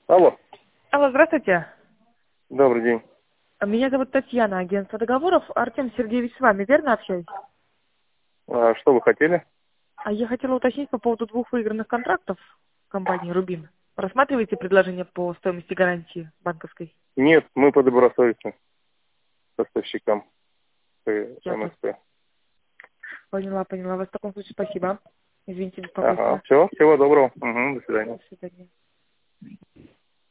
Алло, Алло, здравствуйте. добрый день. Меня зовут Татьяна, агентство договоров. Артем Сергеевич с вами, верно общаюсь? Что вы хотели? А я хотела уточнить по поводу двух выигранных контрактов компании «Рубин». Рассматриваете предложение по стоимости гарантии банковской? Нет, мы по добросовестным поставщикам Я вас МСП. поняла. В таком случае спасибо. Извините, Ага, беспокойство. все, всего доброго. Угу, до свидания. До свидания.